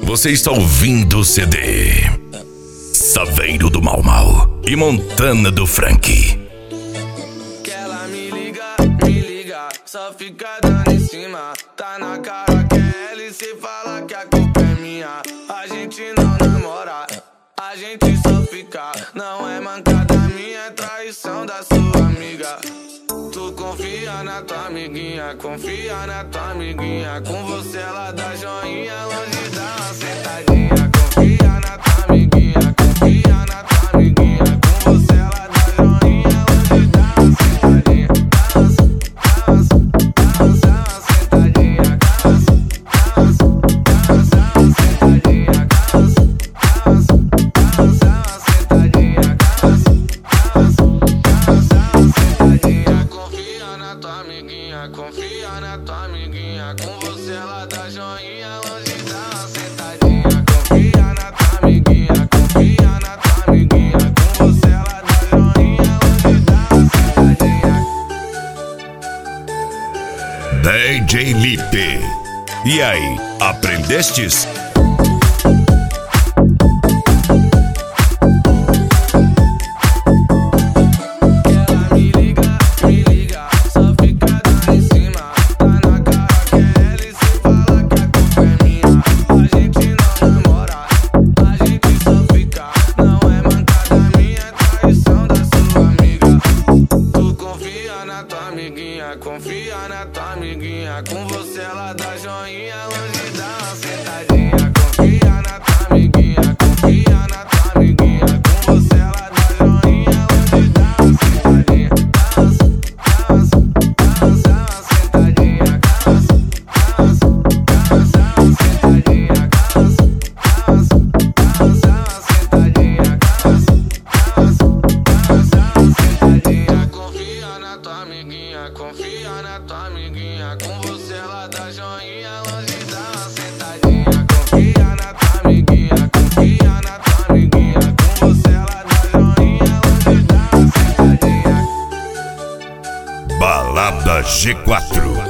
Você está ouvindo o CD Saveiro do Mau Mau e Montana do Frank. Que ela me liga, só fica dando em cima. Tá na cara que é ela e cê fala que a culpa é minha. A gente não namora, a gente só fica. Não é mancada minha, é traição da sua amiga. Tu confia na tua amiguinha, confia na tua amiguinha. Com você ela dá joinha, longe dá uma sentadinha. Confia na tua amiguinha, confia na tua amiguinha. Com você ela dá joinha, longe dá uma sentadinha. Dá uma sentadinha. Dá uma sentadinha. Confia na tua amiguinha, com você ela dá joinha, longe dá uma sentadinha. Confia na tua amiguinha, confia na tua amiguinha, com você ela dá joinha, longe dá uma sentadinha. DJ Lipe. E aí, aprendestes? Confia na tua amiguinha, com você ela dá joinha, longe dá uma sentadinha. Confia na tua amiguinha, confia na tua amiguinha, com você ela dá joinha, longe dá uma sentadinha. Dá uma sentadinha. Confia na tua amiguinha, confia na tua amiguinha, com você ela dá joinha, longe dá uma sentadinha. Confia na tua amiguinha, confia na tua amiguinha, com você ela dá joinha, longe dá uma sentadinha. Balada G4.